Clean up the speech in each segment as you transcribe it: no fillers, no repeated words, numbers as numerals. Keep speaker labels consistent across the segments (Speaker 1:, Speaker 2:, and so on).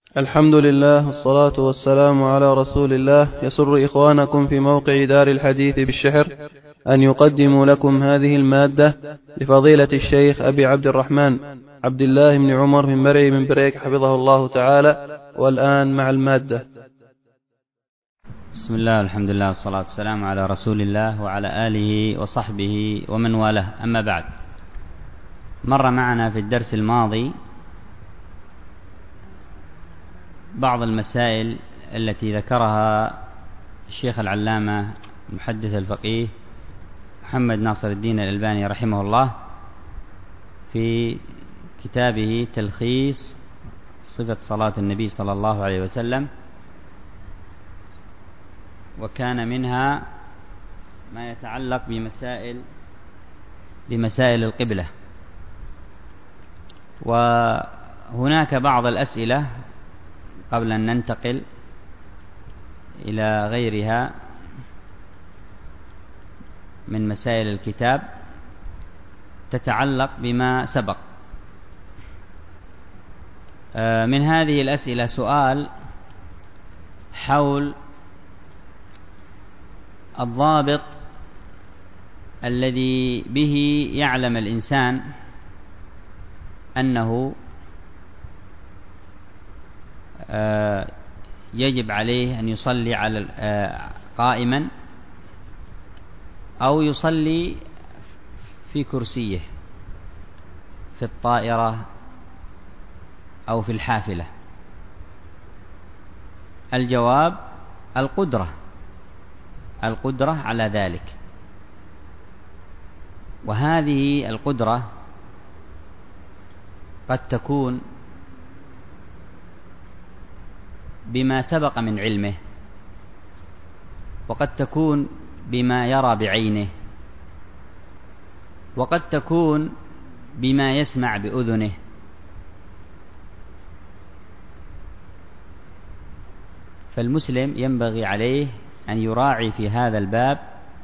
Speaker 1: الحمد لله والصلاة والسلام على رسول الله. يسر إخوانكم في موقع دار الحديث بالشحر أن يقدموا لكم هذه المادة لفضيلة الشيخ أبي عبد الرحمن عبد الله بن عمر بن مرعي بن بريك حفظه الله تعالى. والآن مع المادة.
Speaker 2: بسم الله، الحمد لله، والصلاة والسلام على رسول الله وعلى آله وصحبه ومن والاه. أما بعد، مر معنا في الدرس الماضي بعض المسائل التي ذكرها الشيخ العلامة المحدث الفقيه محمد ناصر الدين الألباني رحمه الله في كتابه تلخيص صفة صلاة النبي صلى الله عليه وسلم، وكان منها ما يتعلق بمسائل القبلة. وهناك بعض الأسئلة قبل أن ننتقل إلى غيرها من مسائل الكتاب تتعلق بما سبق. من هذه الأسئلة سؤال حول الضابط الذي به يعلم الإنسان أنه يجب عليه أن يصلي على قائما أو يصلي في كرسيه في الطائرة أو في الحافلة. الجواب: القدرة على ذلك. وهذه القدرة قد تكون بما سبق من علمه، وقد تكون بما يرى بعينه، وقد تكون بما يسمع بأذنه. فالمسلم ينبغي عليه أن يراعي في هذا الباب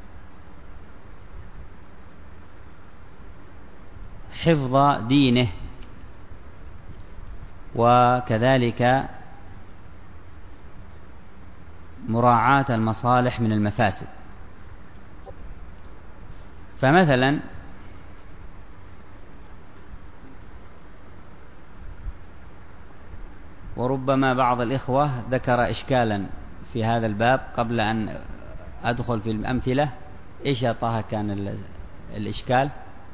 Speaker 2: حفظ دينه، وكذلك مراعاة المصالح من المفاسد. فمثلا وربما بعض الإخوة ذكر إشكالا في هذا الباب قبل أن أدخل في الأمثلة. إيش يا طه كان الإشكال؟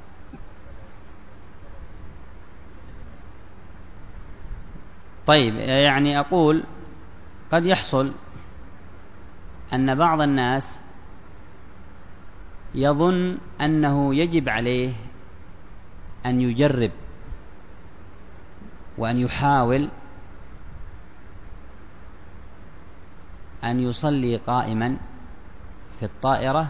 Speaker 2: طيب، يعني أقول قد يحصل أن بعض الناس يظن أنه يجب عليه أن يجرب وأن يحاول أن يصلي قائما في الطائرة،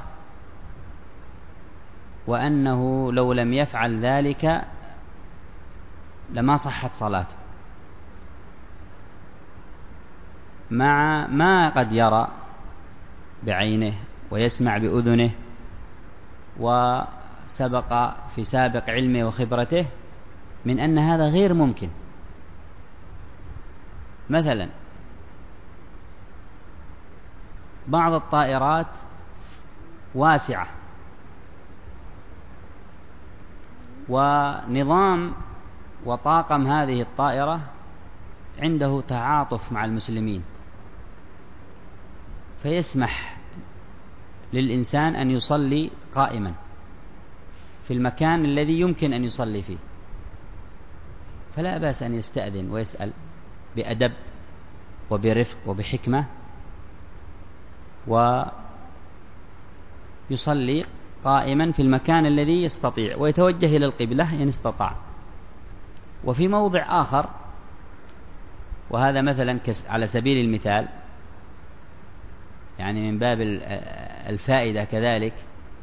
Speaker 2: وأنه لو لم يفعل ذلك لما صحت صلاته، مع ما قد يرى بعينه ويسمع بأذنه وسبق في سابق علمه وخبرته من أن هذا غير ممكن. مثلا بعض الطائرات واسعة، ونظام وطاقم هذه الطائرة عنده تعاطف مع المسلمين، فيسمح للإنسان أن يصلي قائما في المكان الذي يمكن أن يصلي فيه، فلا بأس أن يستأذن ويسأل بأدب وبرفق وبحكمة، ويصلي قائما في المكان الذي يستطيع، ويتوجه إلى القبلة إن استطاع. وفي موضع آخر، وهذا مثلا على سبيل المثال، يعني من باب الفائدة كذلك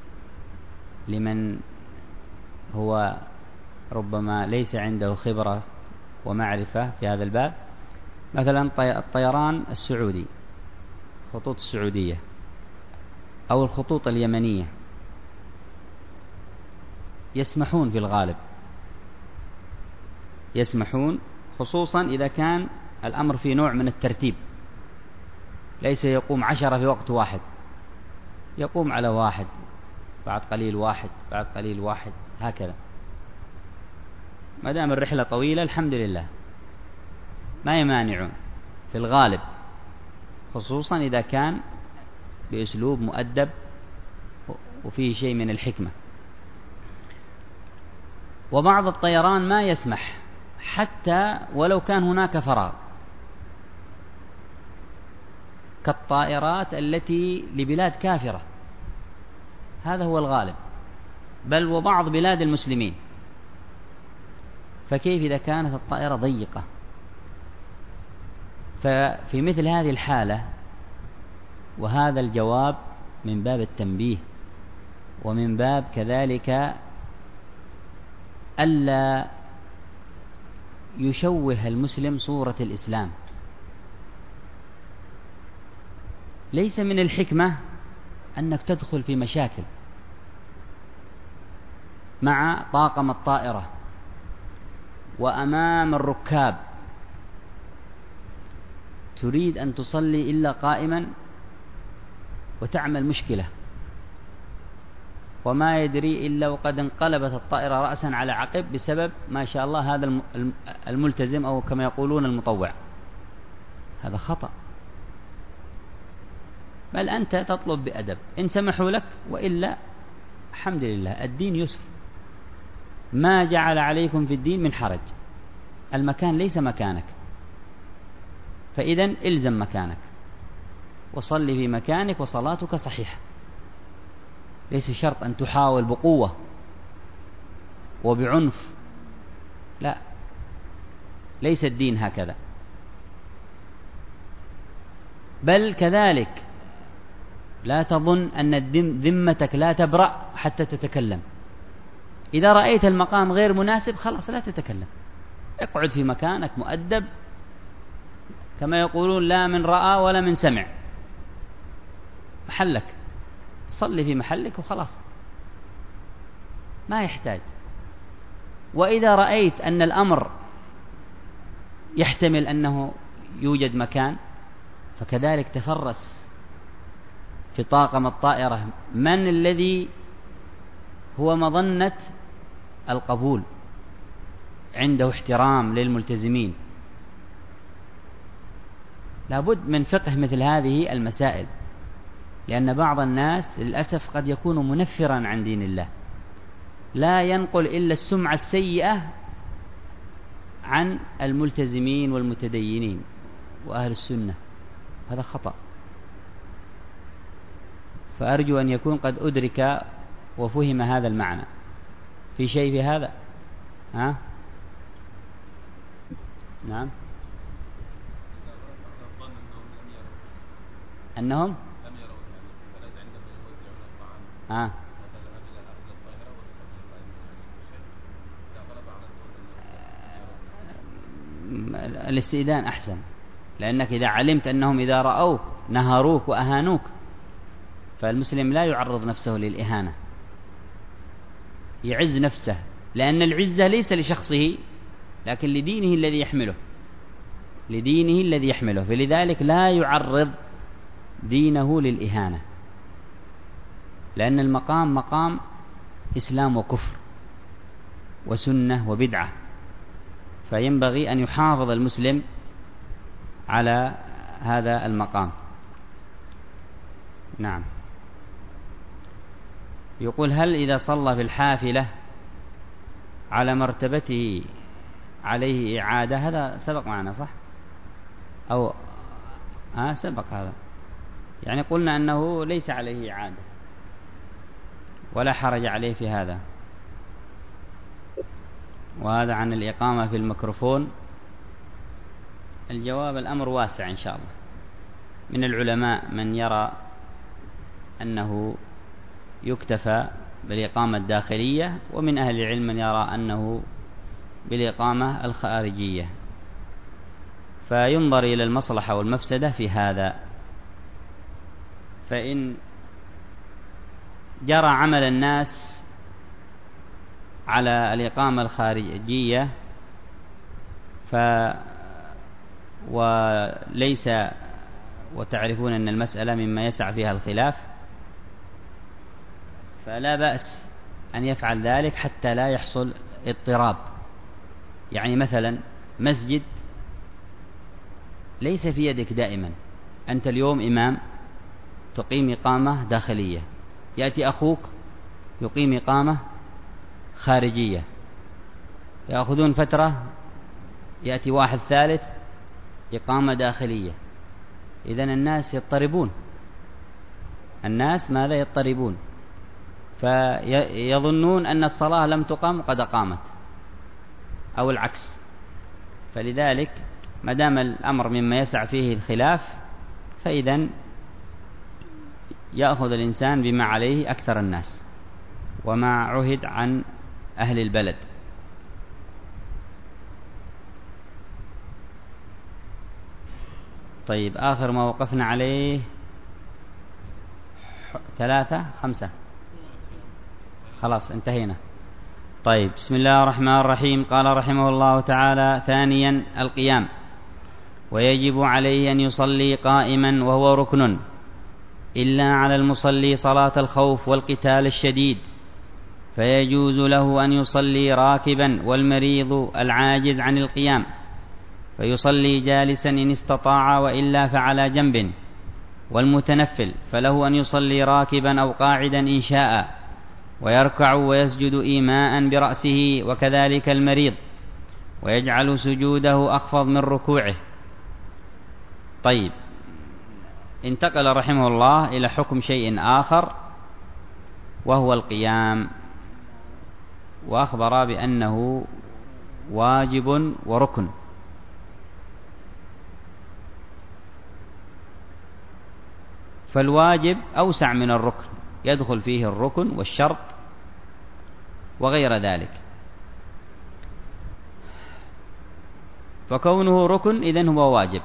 Speaker 2: لمن هو ربما ليس عنده خبرة ومعرفة في هذا الباب، مثلا الطيران السعودي، خطوط السعودية أو الخطوط اليمنية، يسمحون في الغالب، يسمحون خصوصا إذا كان الأمر في نوع من الترتيب، ليس يقوم 10 في وقت واحد، يقوم على واحد بعد قليل واحد بعد قليل واحد، هكذا. ما دام الرحلة طويلة الحمد لله ما يمانعون في الغالب، خصوصا إذا كان بأسلوب مؤدب وفيه شيء من الحكمة. وبعض الطيران ما يسمح حتى ولو كان هناك فراغ، كالطائرات التي لبلاد كافرة، هذا هو الغالب، بل وبعض بلاد المسلمين. فكيف إذا كانت الطائرة ضيقة؟ ففي مثل هذه الحالة، وهذا الجواب من باب التنبيه ومن باب كذلك ألا يشوه المسلم صورة الإسلام، ليس من الحكمة أنك تدخل في مشاكل مع طاقم الطائرة وأمام الركاب، تريد أن تصلي إلا قائما وتعمل مشكلة، وما يدري إلا وقد انقلبت الطائرة رأسا على عقب بسبب ما شاء الله هذا الملتزم أو كما يقولون المطوع. هذا خطأ، بل أنت تطلب بأدب، إن سمحوا لك، وإلا الحمد لله الدين يسر، ما جعل عليكم في الدين من حرج، المكان ليس مكانك، فإذن إلزم مكانك وصلي في مكانك وصلاتك صحيحة. ليس شرط أن تحاول بقوة وبعنف، لا، ليس الدين هكذا. بل كذلك لا تظن أن ذمتك لا تبرأ حتى تتكلم. إذا رأيت المقام غير مناسب خلاص لا تتكلم، اقعد في مكانك مؤدب، كما يقولون لا من رأى ولا من سمع، محلك، صلي في محلك وخلاص، ما يحتاج. وإذا رأيت أن الأمر يحتمل أنه يوجد مكان، فكذلك تفرس في طاقم الطائرة من الذي هو مظنة القبول، عنده احترام للملتزمين. لابد من فقه مثل هذه المسائل، لأن بعض الناس للأسف قد يكون منفرا عن دين الله، لا ينقل إلا السمعة السيئة عن الملتزمين والمتدينين وأهل السنة، هذا خطأ. فأرجو أن يكون قد أدرك وفهم هذا المعنى. في شيء في هذا؟ ها؟ نعم، أنهم الاستئذان أحسن، لأنك إذا علمت أنهم إذا رأوك نهروك وأهانوك، فالمسلم لا يعرض نفسه للإهانة، يعز نفسه، لأن العزة ليس لشخصه لكن لدينه الذي يحمله، لدينه الذي يحمله، فلذلك لا يعرض دينه للإهانة، لأن المقام مقام إسلام وكفر وسنة وبدعة، فينبغي أن يحافظ المسلم على هذا المقام. نعم. يقول: هل إذا صلى في الحافلة على مرتبته عليه إعادة؟ هذا سبق معنا صح؟ أو سبق هذا، يعني قلنا أنه ليس عليه إعادة ولا حرج عليه في هذا. وهذا عن الإقامة في الميكروفون. الجواب: الأمر واسع إن شاء الله. من العلماء من يرى أنه يكتفى بالإقامة الداخلية، ومن أهل العلم من يرى أنه بالإقامة الخارجية، فينظر إلى المصلحة والمفسدة في هذا. فإن جرى عمل الناس على الإقامة الخارجية وليس، وتعرفون أن المسألة مما يسع فيها الخلاف، فلا بأس أن يفعل ذلك حتى لا يحصل اضطراب. يعني مثلا مسجد ليس في يدك دائما، أنت اليوم إمام تقيم إقامة داخلية، يأتي أخوك يقيم إقامة خارجية، يأخذون فترة يأتي واحد ثالث إقامة داخلية. إذن الناس يضطربون، الناس ماذا يضطربون، فيظنون أن الصلاة لم تقم قد قامت أو العكس. فلذلك ما دام الأمر مما يسع فيه الخلاف، فإذن يأخذ الإنسان بما عليه أكثر الناس وما عهد عن أهل البلد. طيب، آخر ما وقفنا عليه 3 5 خلاص انتهينا. طيب، بسم الله الرحمن الرحيم. قال رحمه الله تعالى: ثانيا القيام، ويجب عليه أن يصلي قائما وهو ركن، إلا على المصلي صلاة الخوف والقتال الشديد، فيجوز له أن يصلي راكبا، والمريض العاجز عن القيام فيصلي جالسا إن استطاع، وإلا فعلى جنب، والمتنفل فله أن يصلي راكبا أو قاعدا إن شاء، ويركع ويسجد إيماء برأسه، وكذلك المريض، ويجعل سجوده أخفض من ركوعه. طيب، انتقل رحمه الله إلى حكم شيء آخر وهو القيام، وأخبر بأنه واجب وركن. فالواجب أوسع من الركن، يدخل فيه الركن والشرط وغير ذلك، فكونه ركن إذن هو واجب.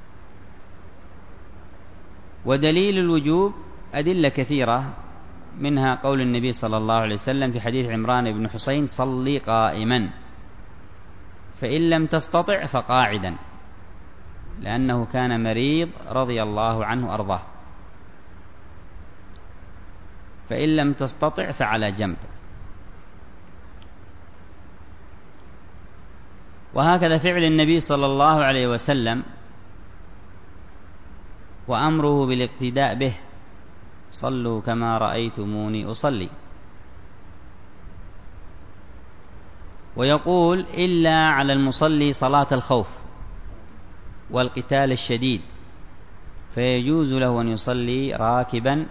Speaker 2: ودليل الوجوب أدلة كثيرة، منها قول النبي صلى الله عليه وسلم في حديث عمران بن حسين: صلي قائما، فإن لم تستطع فقاعدا، لأنه كان مريض رضي الله عنه أرضاه، فإن لم تستطع فعلى جنب. وهكذا فعل النبي صلى الله عليه وسلم وأمره بالاقتداء به: صلوا كما رأيتموني أصلي. ويقول: إلا على المصلي صلاة الخوف والقتال الشديد، فيجوز له أن يصلي راكبا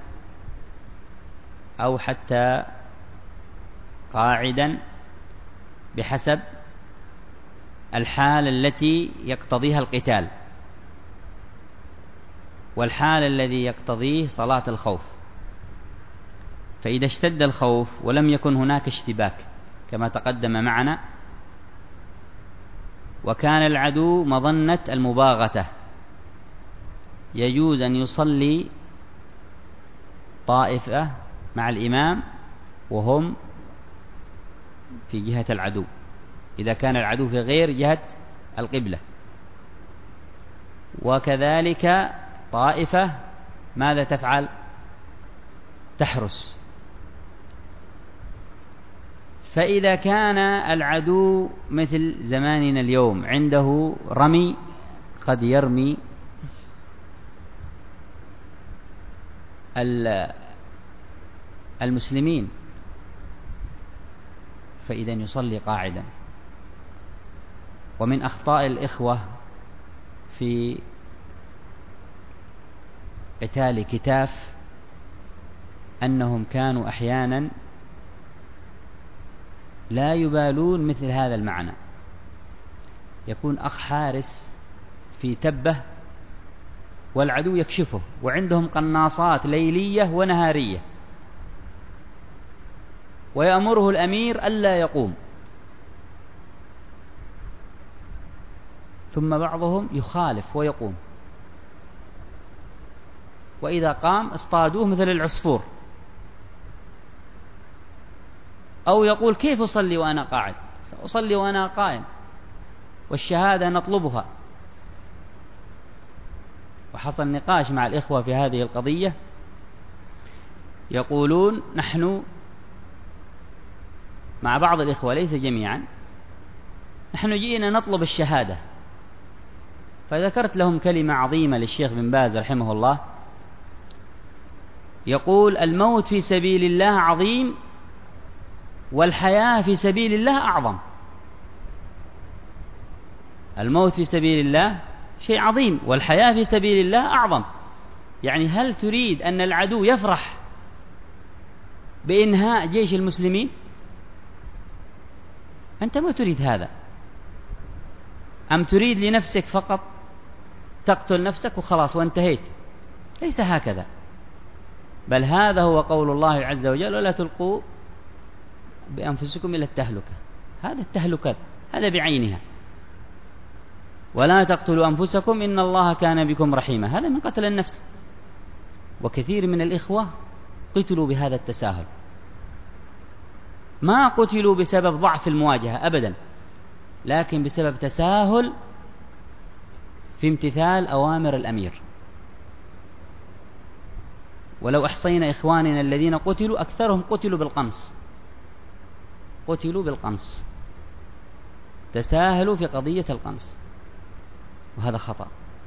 Speaker 2: أو حتى قاعدا بحسب الحال التي يقتضيها القتال، والحال الذي يقتضيه صلاة الخوف. فإذا اشتد الخوف ولم يكن هناك اشتباك كما تقدم معنا، وكان العدو مظنة المباغتة، يجوز أن يصلي طائفة مع الإمام وهم في جهة العدو، إذا كان العدو في غير جهة القبلة. وكذلك طائفة ماذا تفعل؟ تحرس. فإذا كان العدو مثل زماننا اليوم عنده رمي، قد يرمي المسلمين، فإذا يصلي قاعدا. ومن أخطاء الإخوة في قتال كتاف أنهم كانوا أحيانا لا يبالون مثل هذا المعنى. يكون أخ حارس في تبة والعدو يكشفه، وعندهم قناصات ليلية ونهارية، ويأمره الأمير ألا يقوم، ثم بعضهم يخالف ويقوم، وإذا قام اصطادوه مثل العصفور. أو يقول: كيف أصلي وأنا قاعد؟ أصلي وأنا قائم، والشهادة نطلبها. وحصل نقاش مع الإخوة في هذه القضية، يقولون نحن مع بعض الإخوة ليس جميعا، نحن جئنا نطلب الشهادة. فذكرت لهم كلمة عظيمة للشيخ بن باز رحمه الله، يقول: الموت في سبيل الله عظيم، والحياة في سبيل الله أعظم. الموت في سبيل الله شيء عظيم، والحياة في سبيل الله أعظم. يعني هل تريد أن العدو يفرح بإنهاء جيش المسلمين؟ أنت ما تريد هذا. أم تريد لنفسك فقط تقتل نفسك وخلاص وانتهيت؟ ليس هكذا، بل هذا هو قول الله عز وجل: ولا تلقوا بأنفسكم إلى التهلكة. هذا التهلكة هذا بعينها. ولا تقتلوا أنفسكم إن الله كان بكم رحيما، هذا من قتل النفس. وكثير من الإخوة قتلوا بهذا التساهل، ما قتلوا بسبب ضعف المواجهة أبدا، لكن بسبب تساهل في امتثال أوامر الأمير. ولو أحصينا إخواننا الذين قتلوا أكثرهم قتلوا بالقنص، قتلوا بالقنص، تساهلوا في قضية القنص، وهذا خطأ.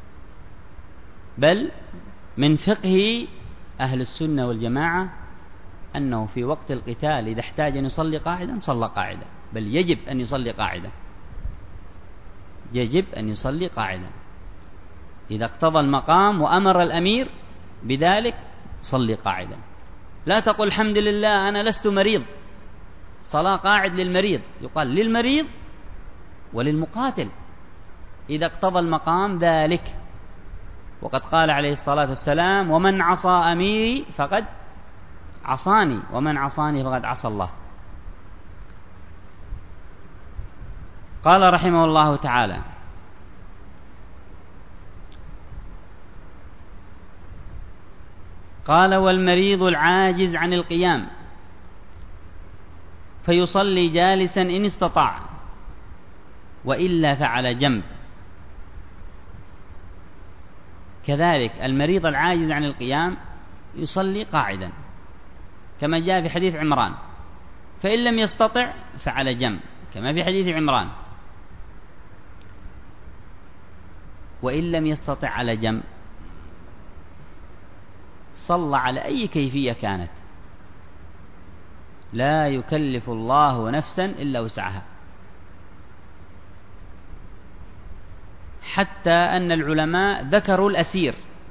Speaker 2: بل من فقه أهل السنة والجماعة أنه في وقت القتال إذا احتاج أن يصلي قاعدا صلى قاعدا، بل يجب أن يصلي قاعدا، يجب أن يصلي قاعدا. إذا اقتضى المقام وأمر الأمير بذلك صلي قاعدا. لا تقل الحمد لله أنا لست مريض، صلاة قاعد للمريض، يقال للمريض وللمقاتل إذا اقتضى المقام ذلك. وقد قال عليه الصلاة والسلام: ومن عصى أميري فقد عصاني، ومن عصاني فقد عصى الله. قال رحمه الله تعالى: قال: والمريض العاجز عن القيام فيصلي جالسا إن استطاع، وإلا فعلى جنب. كذلك المريض العاجز عن القيام يصلي قاعدا كما جاء في حديث عمران، فإن لم يستطع فعلى جنب كما في حديث عمران. وإن لم يستطع على جنب صلى على أي كيفية كانت، لا يكلف الله نفسا إلا وسعها. حتى أن العلماء ذكروا الأسير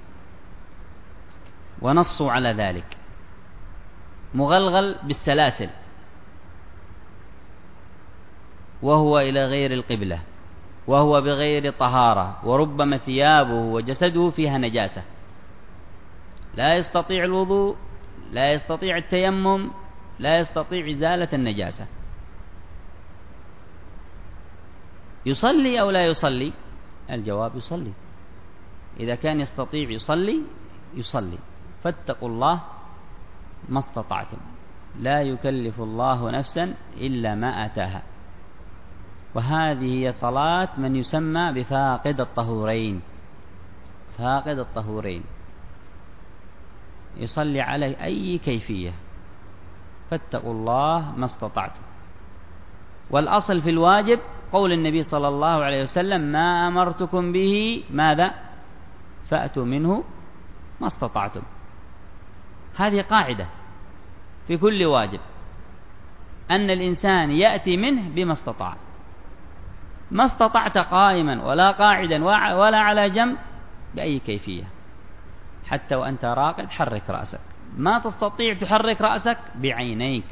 Speaker 2: ونصوا على ذلك، مغلغل بالسلاسل وهو إلى غير القبلة وهو بغير طهارة، وربما ثيابه وجسده فيها نجاسة، لا يستطيع الوضوء، لا يستطيع التيمم، لا يستطيع إزالة النجاسة، يصلي أو لا يصلي؟ الجواب يصلي. إذا كان يستطيع يصلي. فاتقوا الله ما استطعتم، لا يكلف الله نفسا إلا ما آتاها. وهذه هي صلاة من يسمى بفاقد الطهورين. فاقد الطهورين يصلي على أي كيفية. فاتقوا الله ما استطعتم. والأصل في الواجب قول النبي صلى الله عليه وسلم: ما أمرتكم به ماذا؟ فأتوا منه ما استطعتم. هذه قاعدة في كل واجب، أن الإنسان يأتي منه بما استطاع. ما استطعت قائما ولا قاعدا ولا على جنب بأي كيفية، حتى وأنت راقد حرك رأسك. ما تستطيع تحرك رأسك بعينيك،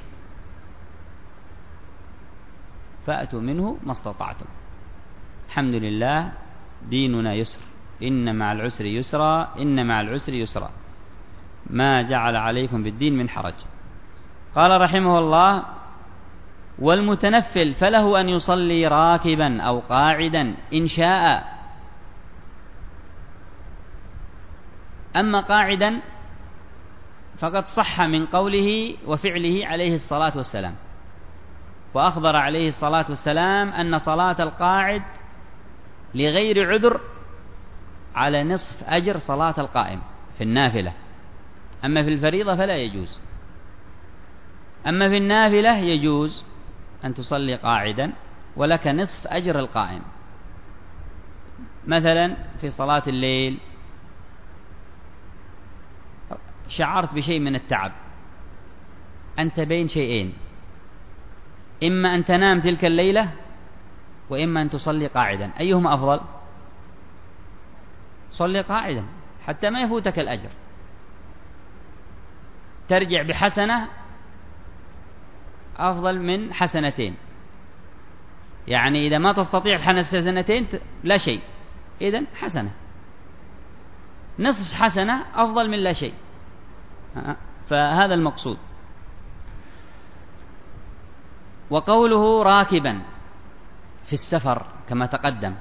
Speaker 2: فأتوا منه ما استطعتم. الحمد لله ديننا يسر، إن مع العسر يسرا، إن مع العسر يسرا، ما جعل عليكم بالدين من حرج. قال رحمه الله: والمتنفل فله أن يصلي راكبا أو قاعدا إن شاء. أما قاعدا فقد صح من قوله وفعله عليه الصلاة والسلام، وأخبر عليه الصلاة والسلام أن صلاة القاعد لغير عذر على نصف أجر صلاة القائم في النافلة. أما في الفريضة فلا يجوز. أما في النافلة يجوز أن تصلي قاعدا ولك نصف أجر القائم. مثلا في صلاة الليل شعرت بشيء من التعب، أنت بين شيئين، إما أن تنام تلك الليلة وإما أن تصلي قاعدا، أيهما أفضل؟ صلي قاعدا حتى ما يفوتك الأجر، ترجع بحسنة أفضل من حسنتين. يعني إذا ما تستطيع الحسنتين لا شيء، إذن حسنة، نصف حسنة أفضل من لا شيء. فهذا المقصود. وقوله راكبا في السفر كما تقدم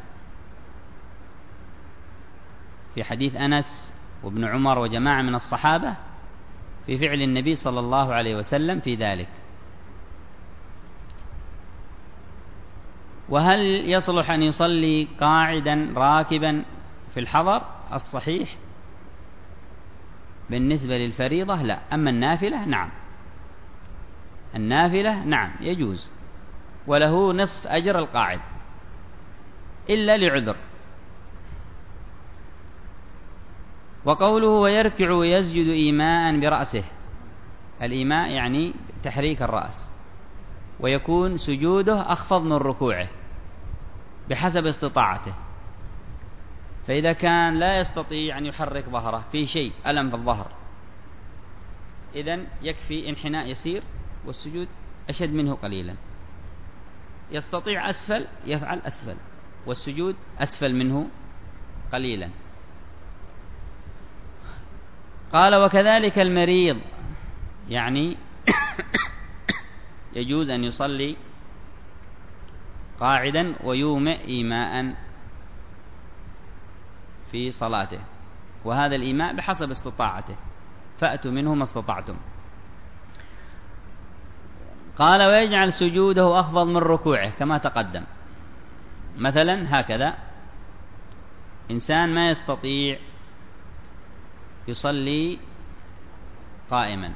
Speaker 2: في حديث أنس وابن عمر وجماعة من الصحابة في فعل النبي صلى الله عليه وسلم في ذلك. وهل يصلح أن يصلي قاعدا راكبا في الحضر؟ الصحيح بالنسبة للفريضة لا، أما النافلة نعم، النافلة نعم يجوز، وله نصف أجر القاعد إلا لعذر. وقوله ويركع ويسجد إيماء برأسه، الإيماء يعني تحريك الرأس، ويكون سجوده أخفض من ركوعه بحسب استطاعته. فإذا كان لا يستطيع أن يحرك ظهره في شيء ألم في الظهر، إذن يكفي انحناء يسير والسجود أشد منه قليلا. يستطيع أسفل يفعل أسفل والسجود أسفل منه قليلا. قال وكذلك المريض، يعني يجوز أن يصلي قاعدا ويومئ إيماء في صلاته، وهذا الإيماء بحسب استطاعته، فأتوا منه ما استطعتم. قال ويجعل سجوده أخفض من ركوعه كما تقدم. مثلا هكذا إنسان ما يستطيع يصلي قائما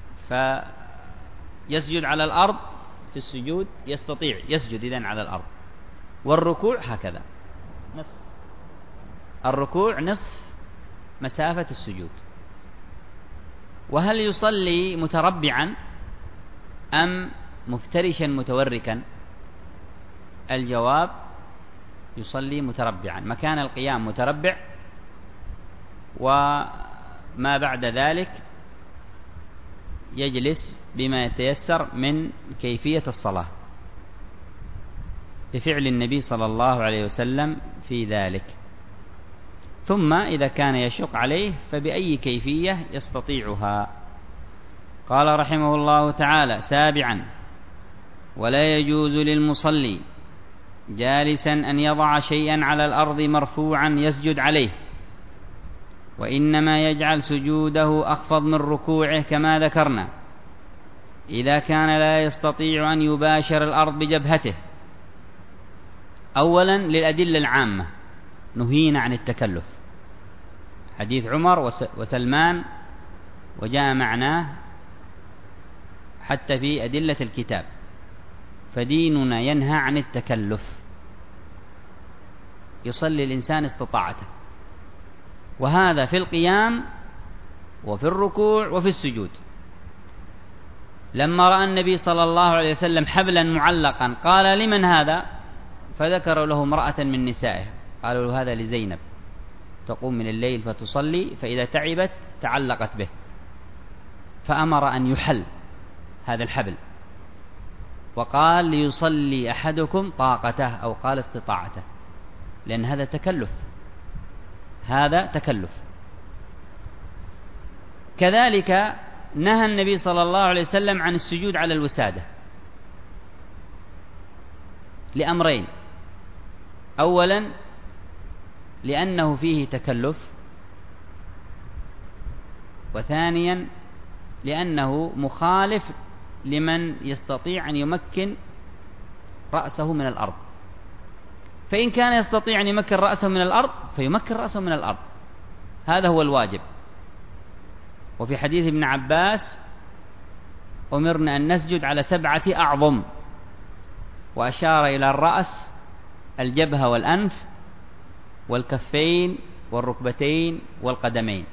Speaker 2: فيسجد على الأرض، في السجود يستطيع يسجد إذن على الأرض، والركوع هكذا نصف الركوع نصف مسافة السجود. وهل يصلي متربعا أم مفترشا متوركا؟ الجواب يصلي متربعا، مكان القيام متربع، وما بعد ذلك يجلس بما يتيسر من كيفية الصلاة بفعل النبي صلى الله عليه وسلم في ذلك. ثم إذا كان يشق عليه فبأي كيفية يستطيعها. قال رحمه الله تعالى: سابعا: ولا يجوز للمصلي جالسا أن يضع شيئا على الأرض مرفوعا يسجد عليه، وإنما يجعل سجوده أخفض من ركوعه كما ذكرنا إذا كان لا يستطيع أن يباشر الأرض بجبهته. أولا للأدلة العامة نهينا عن التكلف، حديث عمر وسلمان وجاء معناه حتى في أدلة الكتاب، فديننا ينهى عن التكلف، يصلي الإنسان استطاعته، وهذا في القيام وفي الركوع وفي السجود. لما رأى النبي صلى الله عليه وسلم حبلا معلقا قال: لمن هذا؟ فذكروا له امرأة من نسائه، قالوا له: هذا لزينب، تقوم من الليل فتصلي، فإذا تعبت تعلقت به، فأمر أن يحل هذا الحبل، وقال: ليصلي أحدكم طاقته، أو قال استطاعته، لأن هذا تكلف، هذا تكلف. كذلك نهى النبي صلى الله عليه وسلم عن السجود على الوسادة لأمرين: أولا لأنه فيه تكلف، وثانيا لأنه مخالف لمن يستطيع أن يمكن رأسه من الأرض، فإن كان يستطيع أن يمكن رأسه من الأرض فيمكن رأسه من الأرض، هذا هو الواجب. وفي حديث ابن عباس أمرنا أن نسجد على 7 أعظم، وأشار إلى الرأس، الجبهة والأنف والكفين والركبتين والقدمين.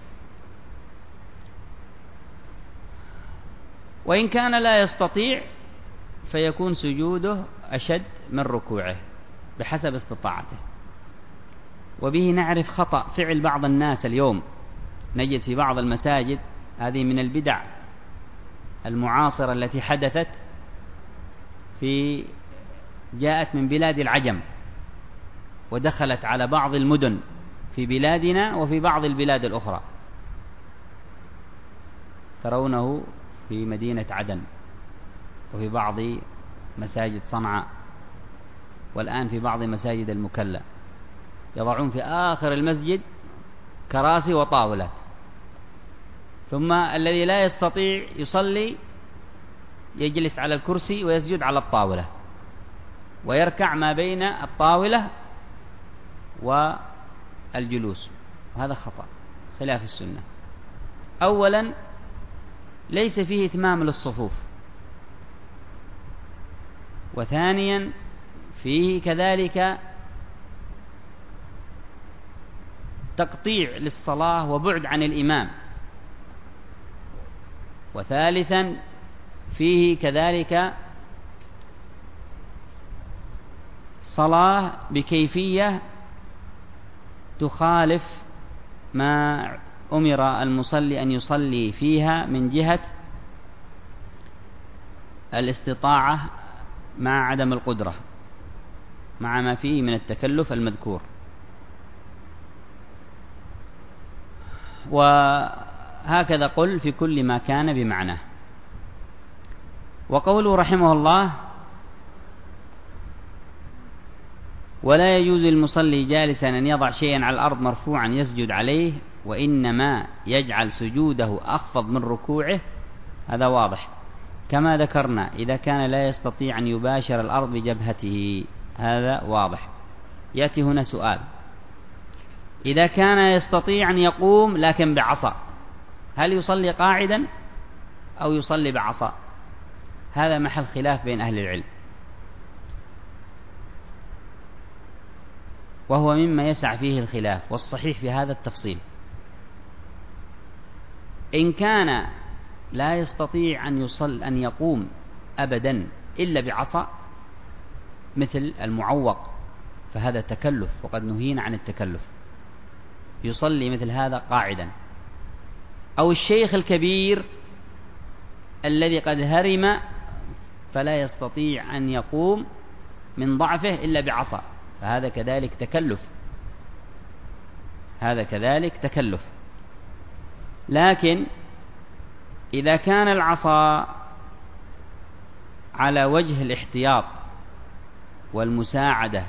Speaker 2: وإن كان لا يستطيع فيكون سجوده أشد من ركوعه بحسب استطاعته. وبه نعرف خطأ فعل بعض الناس اليوم، نجد في بعض المساجد، هذه من البدع المعاصرة التي حدثت جاءت من بلاد العجم ودخلت على بعض المدن في بلادنا وفي بعض البلاد الأخرى، ترونه في مدينة عدن وفي بعض مساجد صنعاء، والآن في بعض مساجد المكلا، يضعون في آخر المسجد كراسي وطاولات، ثم الذي لا يستطيع يصلي يجلس على الكرسي ويسجد على الطاولة ويركع ما بين الطاولة والجلوس، وهذا خطأ خلاف السنة. أولا ليس فيه إتمام للصفوف، وثانيا فيه كذلك تقطيع للصلاة وبعد عن الإمام، وثالثا فيه كذلك صلاة بكيفية تخالف ما أمر المصلي أن يصلي فيها من جهة الاستطاعة مع عدم القدرة، مع ما فيه من التكلف المذكور. وهكذا قل في كل ما كان بمعناه. وقوله رحمه الله: ولا يجوز للمصلي جالسا أن يضع شيئا على الأرض مرفوعا يسجد عليه، وإنما يجعل سجوده أخفض من ركوعه، هذا واضح. كما ذكرنا إذا كان لا يستطيع أن يباشر الأرض بجبهته، هذا واضح. يأتي هنا سؤال: إذا كان يستطيع أن يقوم لكن بعصا، هل يصلي قاعدا أو يصلي بعصا؟ هذا محل خلاف بين أهل العلم، وهو مما يسع فيه الخلاف، والصحيح في هذا التفصيل. إن كان لا يستطيع أن يقوم أبدا إلا بعصا مثل المعوق، فهذا تكلف، وقد نهينا عن التكلف، يصلي مثل هذا قاعدا. أو الشيخ الكبير الذي قد هرم فلا يستطيع أن يقوم من ضعفه إلا بعصا، فهذا كذلك تكلف، هذا كذلك تكلف. لكن إذا كان العصا على وجه الاحتياط والمساعدة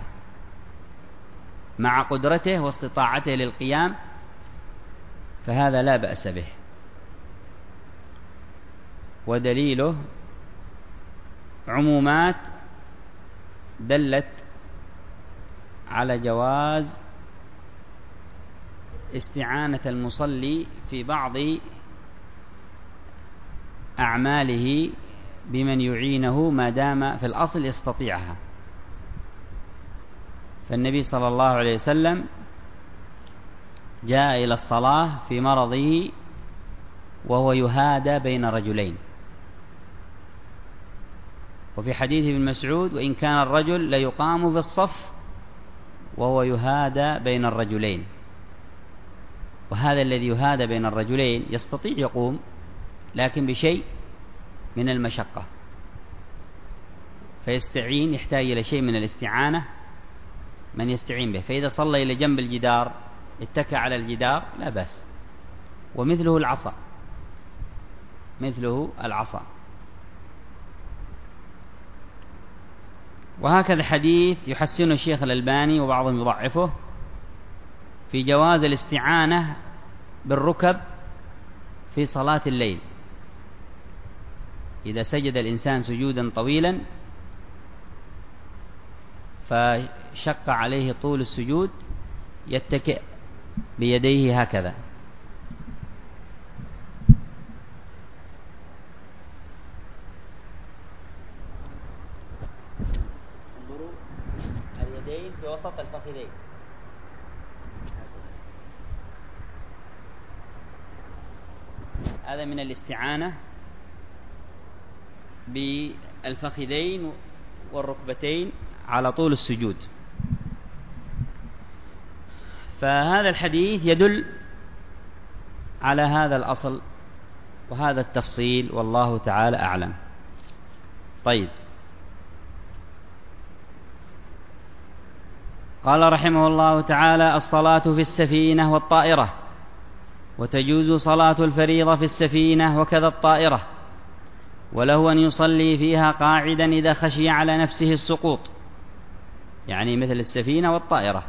Speaker 2: مع قدرته واستطاعته للقيام، فهذا لا بأس به. ودليله عمومات دلت على جواز استعانة المصلي في بعض أعماله بمن يعينه ما دام في الأصل يستطيعها. فالنبي صلى الله عليه وسلم جاء إلى الصلاة في مرضه وهو يهادى بين رجلين، وفي حديث ابن مسعود: وإن كان الرجل ليقام في الصف وهو يهادى بين الرجلين. وهذا الذي يهادى بين الرجلين يستطيع يقوم لكن بشيء من المشقة، فيستعين، يحتاج إلى شيء من الاستعانة من يستعين به. فإذا صلى إلى جنب الجدار اتكى على الجدار لا بأس. ومثله العصا، مثله العصا. وهكذا حديث يحسنه الشيخ الألباني وبعضهم يضعفه في جواز الاستعانة بالركب في صلاة الليل. إذا سجد الإنسان سجودا طويلا فشق عليه طول السجود يتكئ بيديه هكذا. انظروا اليدين في وسط الفخذين، هذا من الاستعانة بالفخذين والركبتين على طول السجود. فهذا الحديث يدل على هذا الأصل وهذا التفصيل، والله تعالى أعلم. طيب، قال رحمه الله تعالى: الصلاة في السفينة والطائرة، وتجوز صلاة الفريضة في السفينة وكذا الطائرة، وله أن يصلي فيها قاعدا إذا خشي على نفسه السقوط، يعني مثل السفينة والطائرة.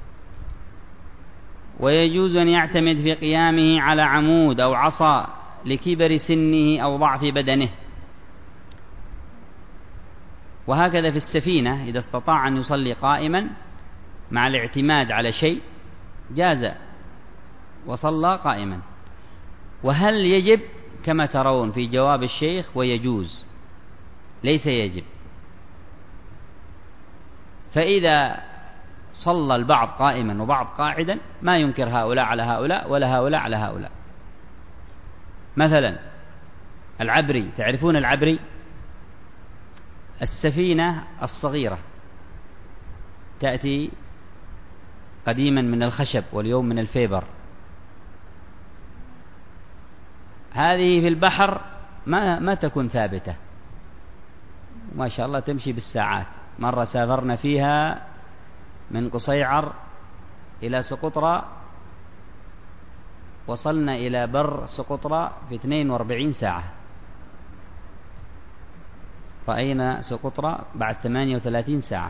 Speaker 2: ويجوز أن يعتمد في قيامه على عمود أو عصا لكبر سنه أو ضعف بدنه. وهكذا في السفينة إذا استطاع أن يصلي قائما مع الاعتماد على شيء جاز وصلى قائما. وهل يجب؟ كما ترون في جواب الشيخ: ويجوز، ليس يجب. فإذا صلى البعض قائما وبعض قاعدا ما ينكر هؤلاء على هؤلاء ولا هؤلاء على هؤلاء. مثلا العبري، تعرفون العبري؟ السفينة الصغيرة تأتي قديما من الخشب واليوم من الفيبر، هذه في البحر ما تكون ثابتة، ما شاء الله تمشي بالساعات. مرة سافرنا فيها من قصيعر إلى سقطرى، وصلنا إلى بر سقطرى في 42 ساعة، رأينا سقطرى بعد 38 ساعة،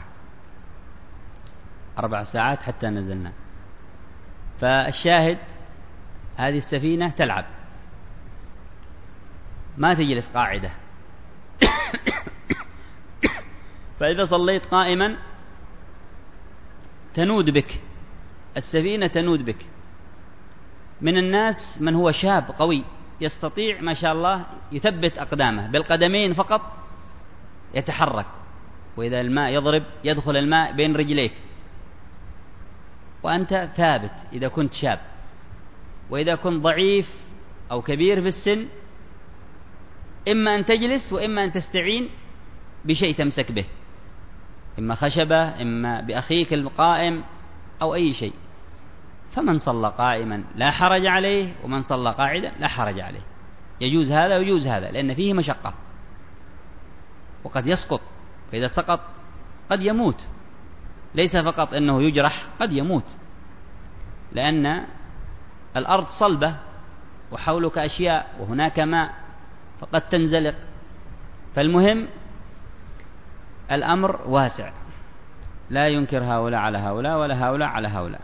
Speaker 2: 4 ساعات حتى نزلنا. فالشاهد هذه السفينة تلعب، ما تجلس قاعدة. فإذا صليت قائما تنود بك السفينة، تنود بك. من الناس من هو شاب قوي يستطيع ما شاء الله يثبت أقدامه بالقدمين فقط، يتحرك، وإذا الماء يضرب يدخل الماء بين رجليك وأنت ثابت إذا كنت شاب. وإذا كنت ضعيف أو كبير في السن إما أن تجلس وإما أن تستعين بشيء تمسك به، إما خشبة إما بأخيك القائم أو أي شيء. فمن صلى قائما لا حرج عليه، ومن صلى قاعدا لا حرج عليه. يجوز هذا ويجوز هذا، لأن فيه مشقة وقد يسقط، فإذا سقط قد يموت، ليس فقط أنه يجرح، قد يموت، لأن الأرض صلبة وحولك أشياء وهناك ماء فقد تنزلق. فالمهم الأمر واسع، لا ينكر هؤلاء على هؤلاء ولا هؤلاء على هؤلاء.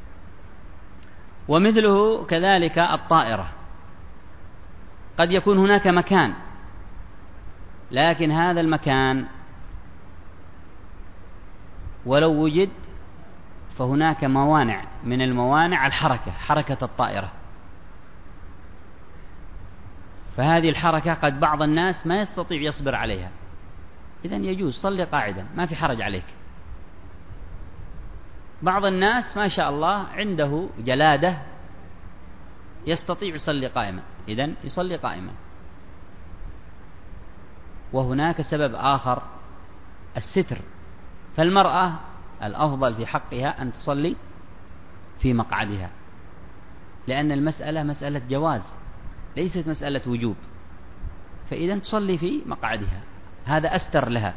Speaker 2: ومثله كذلك الطائرة، قد يكون هناك مكان، لكن هذا المكان ولو وجد فهناك موانع، من الموانع الحركة، حركة الطائرة. فهذه الحركة قد بعض الناس ما يستطيع يصبر عليها، إذن يجوز صلي قاعدا، ما في حرج عليك. بعض الناس ما شاء الله عنده جلادة يستطيع يصلي قائما، إذن يصلي قائما. وهناك سبب آخر، الستر. فالمرأة الأفضل في حقها أن تصلي في مقعدها، لأن المسألة مسألة جواز ليست مسألة وجوب، فإذا تصلي في مقعدها، هذا أستر لها.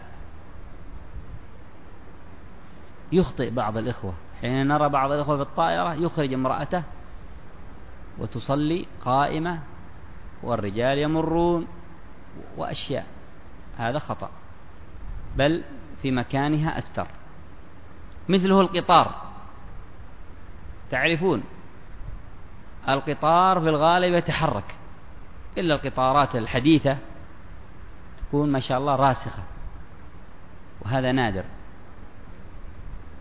Speaker 2: يخطئ بعض الإخوة حين نرى بعض الإخوة في الطائرة يخرج امرأته وتصلي قائمة والرجال يمرون وأشياء، هذا خطأ، بل في مكانها أستر. مثله القطار، تعرفون القطار في الغالب يتحرك، إلا القطارات الحديثة تكون ما شاء الله راسخة، وهذا نادر.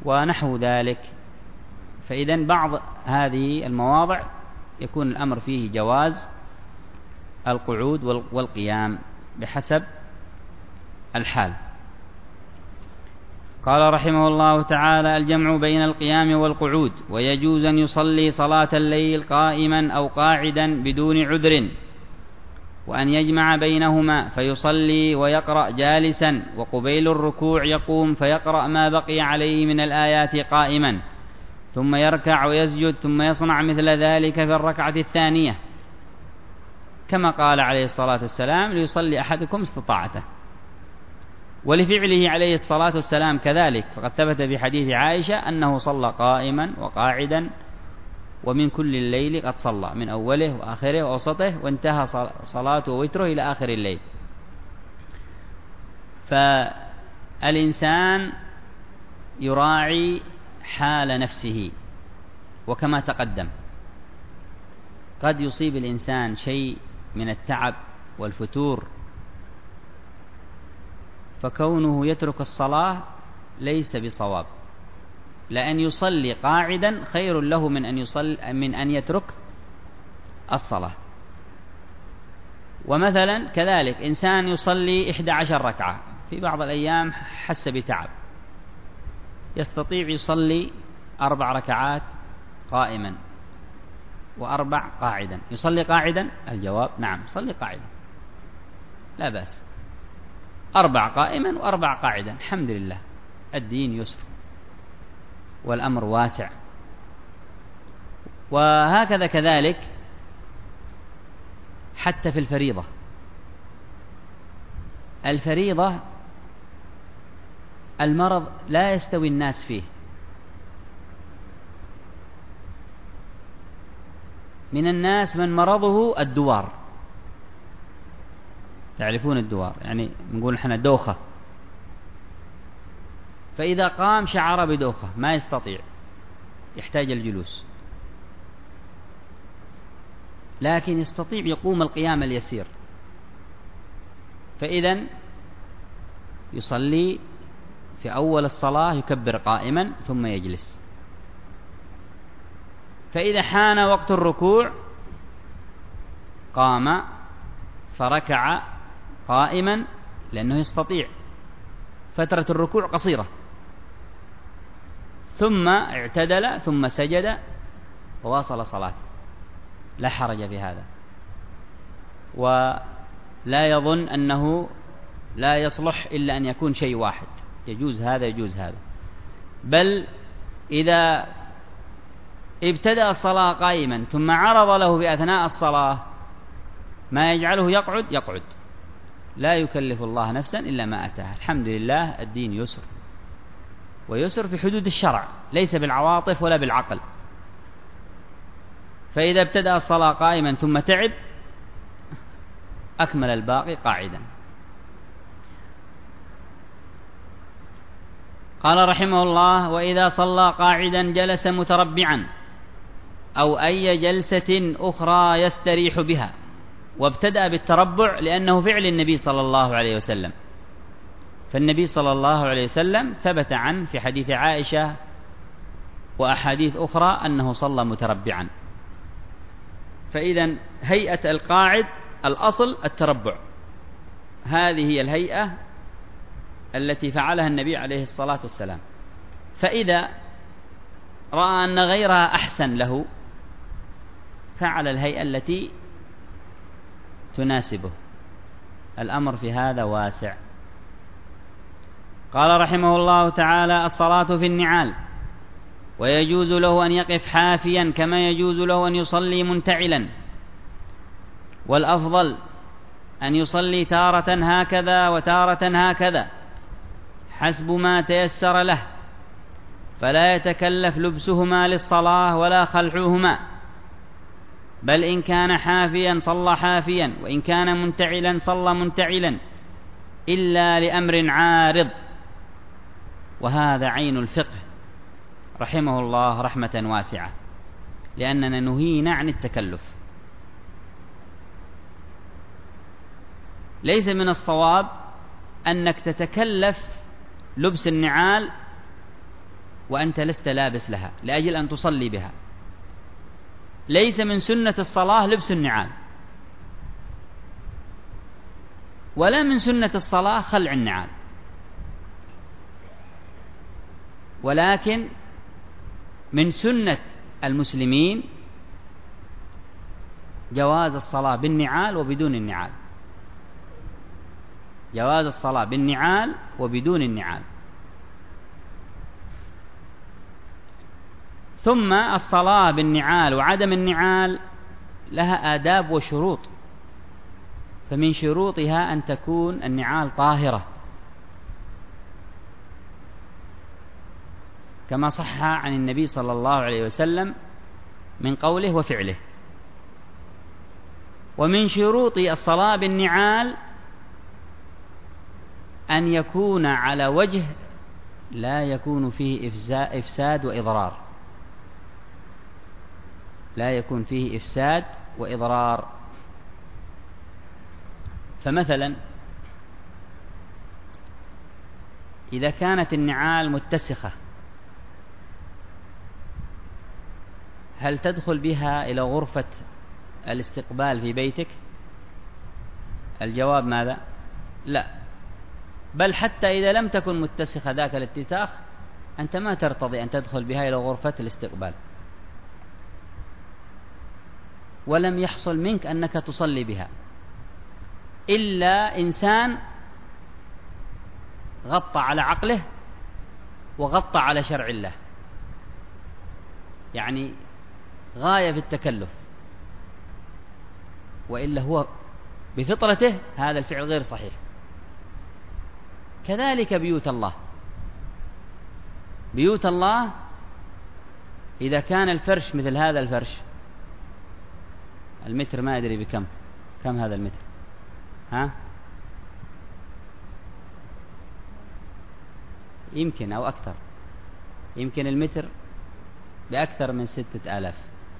Speaker 2: ونحو ذلك. فإذن بعض هذه المواضع يكون الأمر فيه جواز القعود والقيام بحسب الحال. قال رحمه الله تعالى: الجمع بين القيام والقعود، ويجوز أن يصلي صلاة الليل قائما أو قاعدا بدون عذر، وأن يجمع بينهما فيصلي ويقرأ جالسا، وقبيل الركوع يقوم فيقرأ ما بقي عليه من الآيات قائما، ثم يركع ويسجد، ثم يصنع مثل ذلك في الركعة الثانية، كما قال عليه الصلاة والسلام: ليصلي أحدكم استطاعته. ولفعله عليه الصلاة والسلام كذلك، فقد ثبت في حديث عائشة أنه صلى قائما وقاعدا، ومن كل الليل قد صلى، من أوله وآخره وأوسطه، وانتهى صلاته ووتره إلى آخر الليل. فالإنسان يراعي حال نفسه، وكما تقدم قد يصيب الإنسان شيء من التعب والفتور، فكونه يترك الصلاة ليس بصواب، لأن يصلي قاعدا خير له من أن يترك الصلاة. ومثلا كذلك إنسان يصلي 11 ركعة، في بعض الأيام حس بتعب، يستطيع يصلي 4 ركعات قائما و4 قاعدا. يصلي قاعدا؟ الجواب نعم، صلي قاعدا لا بأس، 4 قائما و4 قاعدا، الحمد لله، الدين يسر والأمر واسع. وهكذا كذلك حتى في الفريضة المرض لا يستوي الناس فيه. من الناس من مرضه الدوار، تعرفون الدوار، يعني نقول احنا دوخة، فإذا قام شعر بدوخة، ما يستطيع، يحتاج الجلوس، لكن يستطيع يقوم القيام اليسير، فإذن يصلي في أول الصلاة يكبر قائما ثم يجلس، فإذا حان وقت الركوع قام فركع قائما، لأنه يستطيع، فترة الركوع قصيرة، ثم اعتدل ثم سجد وواصل صلاته، لا حرج في هذا. ولا يظن أنه لا يصلح إلا أن يكون شيء واحد، يجوز هذا يجوز هذا، بل إذا ابتدأ الصلاة قائما ثم عرض له بأثناء الصلاة ما يجعله يقعد، لا يكلف الله نفسا إلا ما أتاها. الحمد لله، الدين يسر، ويسر في حدود الشرع، ليس بالعواطف ولا بالعقل. فإذا ابتدأ الصلاة قائما ثم تعب أكمل الباقي قاعدا. قال رحمه الله: وإذا صلى قاعدا جلس متربعا أو أي جلسة أخرى يستريح بها. وابتدأ بالتربع لأنه فعل النبي صلى الله عليه وسلم، فالنبي صلى الله عليه وسلم ثبت عنه في حديث عائشة وأحاديث أخرى أنه صلى متربعا. فإذا هيئة القاعد الأصل التربع، هذه هي الهيئة التي فعلها النبي عليه الصلاة والسلام. فإذا رأى أن غيرها أحسن له فعل الهيئة التي تناسبه، الأمر في هذا واسع. قال رحمه الله تعالى: الصلاة في النعال، ويجوز له أن يقف حافيا كما يجوز له أن يصلي منتعلا، والأفضل أن يصلي تارة هكذا وتارة هكذا حسب ما تيسر له، فلا يتكلف لبسهما للصلاة ولا خلعهما، بل إن كان حافيا صلى حافيا، وإن كان منتعلا صلى منتعلا، إلا لأمر عارض. وهذا عين الفقه رحمه الله رحمة واسعة، لأننا نهينا عن التكلف. ليس من الصواب أنك تتكلف لبس النعال وأنت لست لابس لها لأجل أن تصلي بها. ليس من سنة الصلاة لبس النعال، ولا من سنة الصلاة خلع النعال، ولكن من سنة المسلمين جواز الصلاة بالنعال وبدون النعال، جواز الصلاة بالنعال وبدون النعال. ثم الصلاة بالنعال وعدم النعال لها آداب وشروط، فمن شروطها أن تكون النعال طاهرة كما صح عن النبي صلى الله عليه وسلم من قوله وفعله. ومن شروط الصلاة بالنعال أن يكون على وجه لا يكون فيه إفساد وإضرار، لا يكون فيه إفساد وإضرار. فمثلا إذا كانت النعال متسخة هل تدخل بها إلى غرفة الاستقبال في بيتك؟ الجواب ماذا؟ لا، بل حتى إذا لم تكن متسخة ذاك الاتساخ أنت ما ترتضي أن تدخل بها إلى غرفة الاستقبال، ولم يحصل منك أنك تصلي بها إلا إنسان غطى على عقله وغطى على شرع الله، يعني غاية في التكلف، وإلا هو بفطرته هذا الفعل غير صحيح. كذلك بيوت الله، بيوت الله إذا كان الفرش مثل هذا الفرش، المتر ما أدري بكم، كم هذا المتر؟ ها؟ يمكن أو أكثر، يمكن المتر بأكثر من 6000.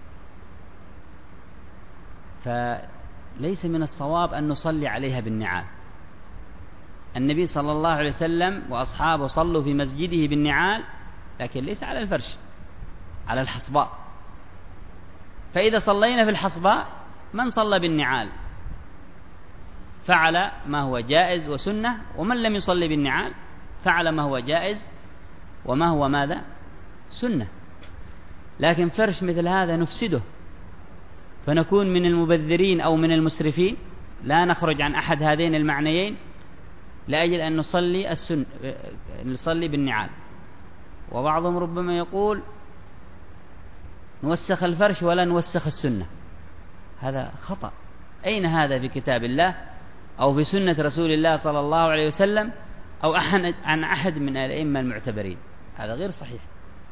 Speaker 2: فليس من الصواب أن نصلي عليها بالنعال. النبي صلى الله عليه وسلم وأصحابه صلوا في مسجده بالنعال، لكن ليس على الفرش، على الحصباء. فإذا صلينا في الحصباء من صلى بالنعال فعل ما هو جائز وسنة، ومن لم يصلي بالنعال فعل ما هو جائز وما هو ماذا؟ سنة. لكن فرش مثل هذا نفسده، فنكون من المبذرين أو من المسرفين، لا نخرج عن أحد هذين المعنيين لأجل أن نصلي بالنعال. وبعضهم ربما يقول نوسخ الفرش ولا نوسخ السنة، هذا خطأ. أين هذا في كتاب الله أو في سنة رسول الله صلى الله عليه وسلم أو عن أحد من الأئمة المعتبرين؟ هذا غير صحيح،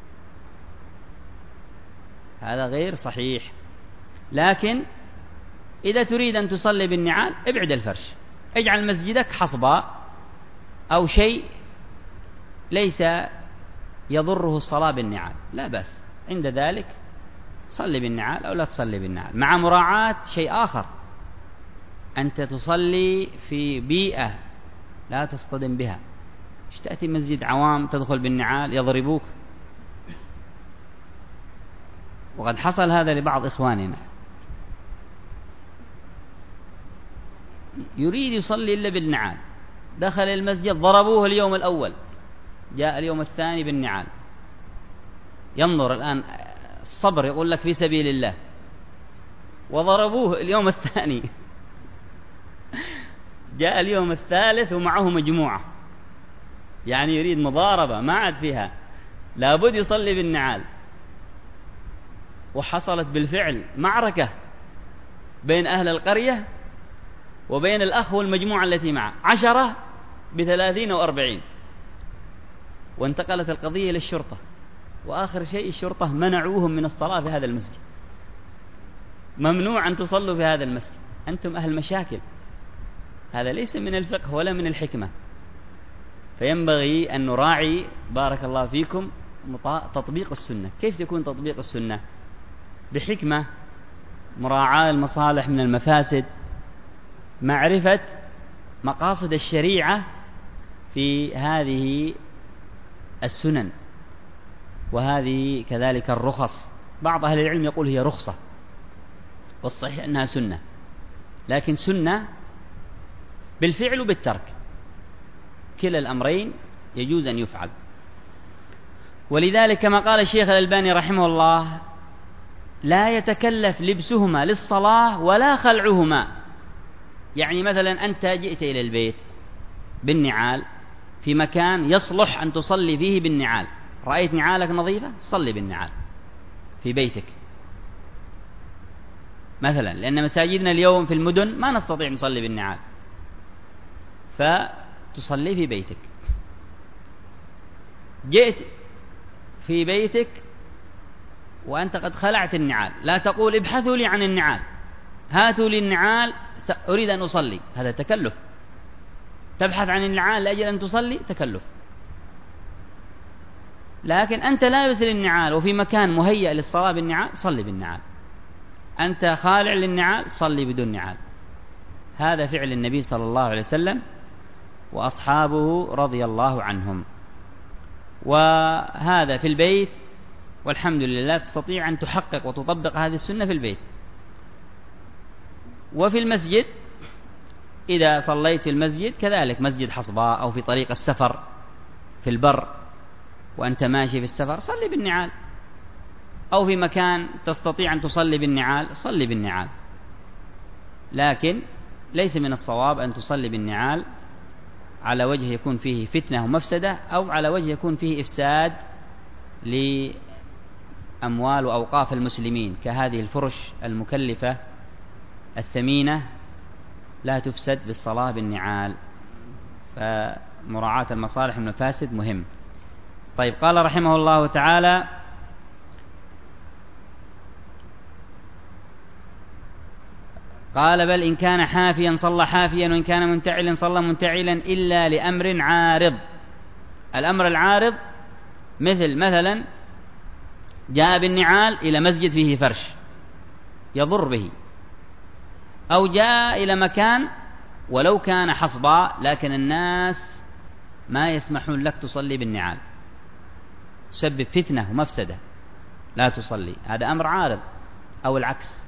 Speaker 2: هذا غير صحيح. لكن إذا تريد أن تصلي بالنعال ابعد الفرش، اجعل مسجدك حصباء أو شيء ليس يضره الصلاة بالنعال، لا بأس. عند ذلك صلي بالنعال أو لا تصلي بالنعال، مع مراعاة شيء آخر، أنت تصلي في بيئة لا تصطدم بها. مش تأتي مسجد عوام تدخل بالنعال يضربوك، وقد حصل هذا لبعض إخواننا، يريد يصلي إلا بالنعال، دخل المسجد ضربوه اليوم الأول، جاء اليوم الثاني بالنعال، ينظر الآن الصبر يقول لك في سبيل الله، وضربوه اليوم الثاني جاء اليوم الثالث ومعه مجموعة، يعني يريد مضاربة ما عاد فيها، لابد يصلي بالنعال. وحصلت بالفعل معركة بين أهل القرية وبين الأخ والمجموعة التي معه، 10 ب30 و40، وانتقلت القضية للشرطة، وآخر شيء الشرطة منعوهم من الصلاة في هذا المسجد، ممنوع أن تصلوا في هذا المسجد، أنتم أهل مشاكل. هذا ليس من الفقه ولا من الحكمة. فينبغي أن نراعي بارك الله فيكم تطبيق السنة. كيف يكون تطبيق السنة؟ بحكمة، مراعاة المصالح من المفاسد، معرفة مقاصد الشريعة في هذه السنن، وهذه كذلك الرخص، بعض أهل العلم يقول هي رخصة، والصحيح أنها سنة، لكن سنة بالفعل وبالترك، كلا الأمرين يجوز أن يفعل. ولذلك كما قال الشيخ الألباني رحمه الله: لا يتكلف لبسهما للصلاة ولا خلعهما. يعني مثلا أنت جئت إلى البيت بالنعال في مكان يصلح أن تصلي فيه بالنعال، رأيت نعالك نظيفة صلي بالنعال في بيتك مثلا، لأن مساجدنا اليوم في المدن ما نستطيع نصلي بالنعال، فتصلي في بيتك. جئت في بيتك وأنت قد خلعت النعال، لا تقول ابحثوا لي عن النعال، هاتوا لي النعال أريد أن أصلي، هذا تكلف. تبحث عن النعال لأجل أن تصلي، تكلف. لكن أنت لابس للنعال وفي مكان مهيأ للصلاة بالنعال، صلي بالنعال. أنت خالع للنعال، صلي بدون نعال. هذا فعل النبي صلى الله عليه وسلم وأصحابه رضي الله عنهم. وهذا في البيت، والحمد لله تستطيع أن تحقق وتطبق هذه السنة في البيت. وفي المسجد إذا صليت في المسجد كذلك، مسجد حصباء أو في طريق السفر في البر وأنت ماشي في السفر، صلي بالنعال. أو في مكان تستطيع أن تصلي بالنعال، صلي بالنعال. لكن ليس من الصواب أن تصلي بالنعال على وجه يكون فيه فتنة ومفسدة، أو على وجه يكون فيه إفساد لأموال وأوقاف المسلمين، كهذه الفرش المكلفة الثمينة لا تفسد بالصلاة بالنعال. فمراعاة المصالح والمفاسد مهم. طيب، قال رحمه الله تعالى: قال: بل إن كان حافيا صلى حافيا، وإن كان منتعلا صلى منتعلا، إلا لأمر عارض. الأمر العارض مثلا جاء بالنعال إلى مسجد فيه فرش يضر به، أو جاء إلى مكان ولو كان حصباء لكن الناس ما يسمحون لك تصلي بالنعال، تسبب فتنة ومفسدة، لا تصلي. هذا أمر عارض. أو العكس،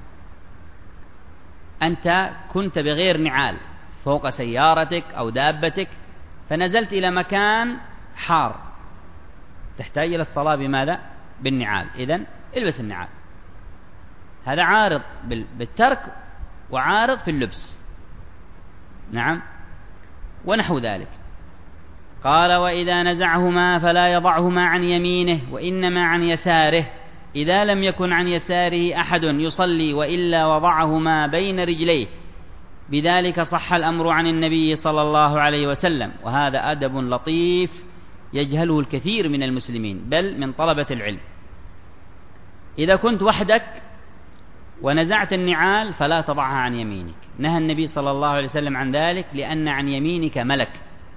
Speaker 2: أنت كنت بغير نعال فوق سيارتك أو دابتك، فنزلت إلى مكان حار تحتاج إلى الصلاة بماذا؟ بالنعال. إذن البس النعال. هذا عارض بالترك وعارض في اللبس. نعم. ونحو ذلك. قال: وإذا نزعهما فلا يضعهما عن يمينه وإنما عن يساره، إذا لم يكن عن يساره أحد يصلي وإلا وضعهما بين رجليه، بذلك صح الأمر عن النبي صلى الله عليه وسلم. وهذا أدب لطيف يجهله الكثير من المسلمين، بل من طلبة العلم. إذا كنت وحدك ونزعت النعال فلا تضعها عن يمينك، نهى النبي صلى الله عليه وسلم عن ذلك، لأن عن يمينك ملك،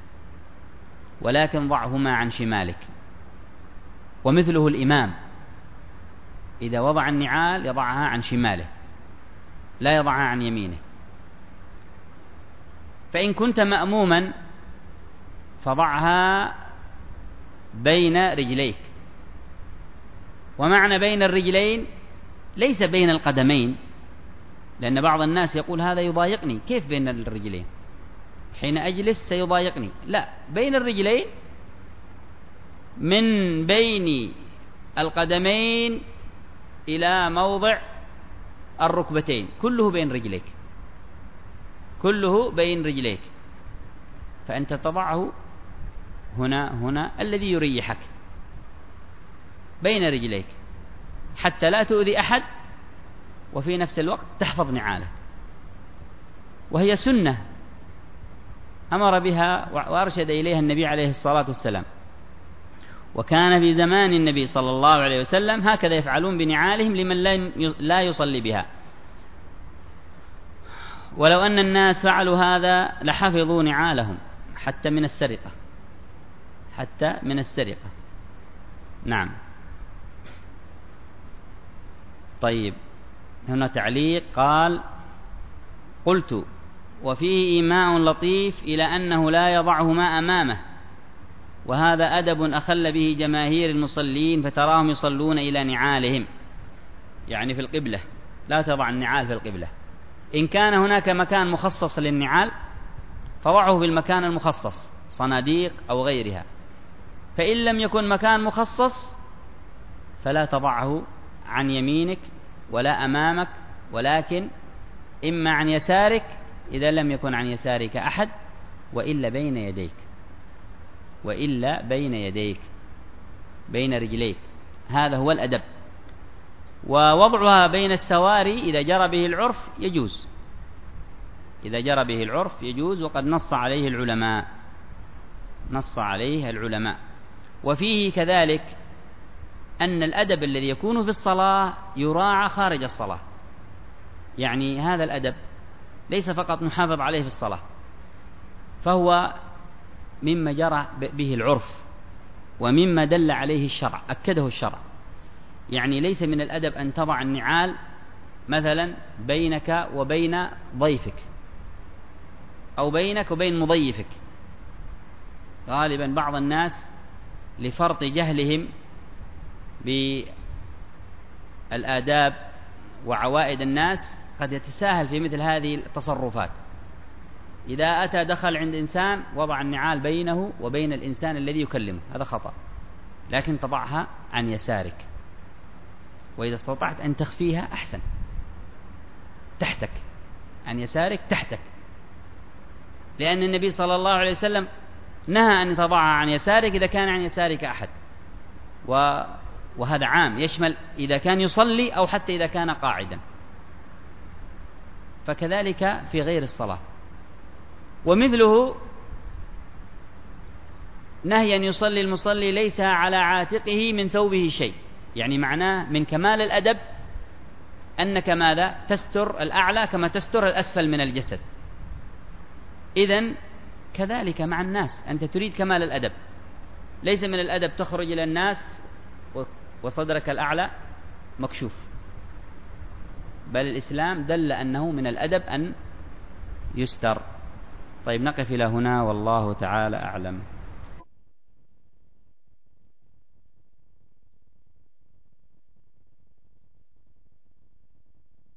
Speaker 2: ولكن ضعهما عن شمالك. ومثله الإمام إذا وضع النعال يضعها عن شماله، لا يضعها عن يمينه. فإن كنت مأموما فضعها بين رجليك. ومعنى بين الرجلين ليس بين القدمين، لأن بعض الناس يقول هذا يضايقني، كيف بين الرجلين؟ حين أجلس سيضايقني. لا، بين الرجلين، من بين القدمين إلى موضع الركبتين، كله بين رجليك، كله بين رجليك. فأنت تضعه هنا الذي يريحك بين رجليك، حتى لا تؤذي أحد، وفي نفس الوقت تحفظ نعالك. وهي سنة أمر بها وأرشد إليها النبي عليه الصلاة والسلام. وكان في زمان النبي صلى الله عليه وسلم هكذا يفعلون بنعالهم لمن لا يصلي بها. ولو أن الناس فعلوا هذا لحفظوا نعالهم حتى من السرقة، حتى من السرقة. نعم. طيب، هنا تعليق. قال: قلت: وفيه إيماء لطيف إلى أنه لا يضعهما أمامه، وهذا أدب أخل به جماهير المصلين فتراهم يصلون إلى نعالهم، يعني في القبلة، لا تضع النعال في القبلة. إن كان هناك مكان مخصص للنعال فضعه في المكان المخصص، صناديق أو غيرها. فإن لم يكن مكان مخصص فلا تضعه عن يمينك ولا أمامك، ولكن إما عن يسارك إذا لم يكن عن يسارك أحد، وإلا بين يديك، وإلا بين يديك بين رجليك. هذا هو الأدب. ووضعها بين السواري إذا جرى به العرف يجوز، إذا جرى به العرف يجوز، وقد نص عليه العلماء. وفيه كذلك أن الأدب الذي يكون في الصلاة يراعى خارج الصلاة، يعني هذا الأدب ليس فقط نحافظ عليه في الصلاة، فهو مما جرى به العرف ومما دل عليه الشرع، أكده الشرع. يعني ليس من الأدب أن تضع النعال مثلا بينك وبين ضيفك أو بينك وبين مضيفك. غالبا بعض الناس لفرط جهلهم بالآداب وعوائد الناس قد يتساهل في مثل هذه التصرفات. إذا أتى دخل عند إنسان وضع النعال بينه وبين الإنسان الذي يكلمه، هذا خطأ، لكن تضعها عن يسارك، وإذا استطعت أن تخفيها أحسن، تحتك، عن يسارك تحتك، لأن النبي صلى الله عليه وسلم نهى أن تضعها عن يسارك إذا كان عن يسارك أحد، وهذا عام يشمل إذا كان يصلي أو حتى إذا كان قاعدا، فكذلك في غير الصلاة. ومثله نهي أن يصلي المصلي ليس على عاتقه من ثوبه شيء، يعني معناه من كمال الأدب أنك ماذا؟ تستر الأعلى كما تستر الأسفل من الجسد. إذن كذلك مع الناس، أنت تريد كمال الأدب، ليس من الأدب تخرج إلى الناس وصدرك الأعلى مكشوف، بل الإسلام دل أنه من الأدب أن يستر. طيب نقف إلى هنا، والله تعالى أعلم.